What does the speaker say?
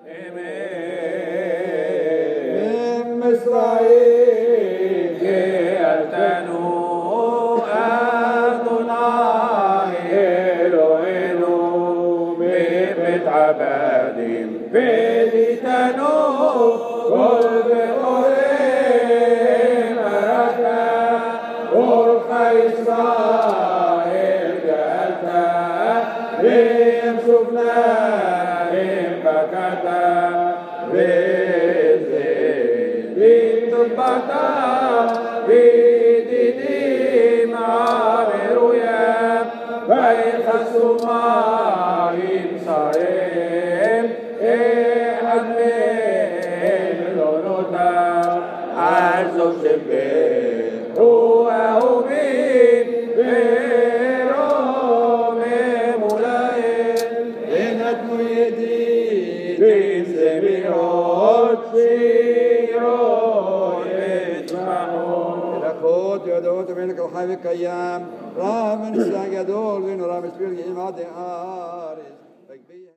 إسرائيل يلتنو أدوناي إلهينو ببيت عبادين بلتنو كل بقرين مركا ورخا إسرائيل جالتا بهم شفنا بهم بكتا بطبطا بديدي معبرويا ويخسوا ماهين صارم حدمين لونوتا عزو شبه هو بين برومي مولاين لنتمو يدي دين سبيعود يدعوت بينك وحبك أيام رام الساق يدور بين رام سبيل إمادة آرس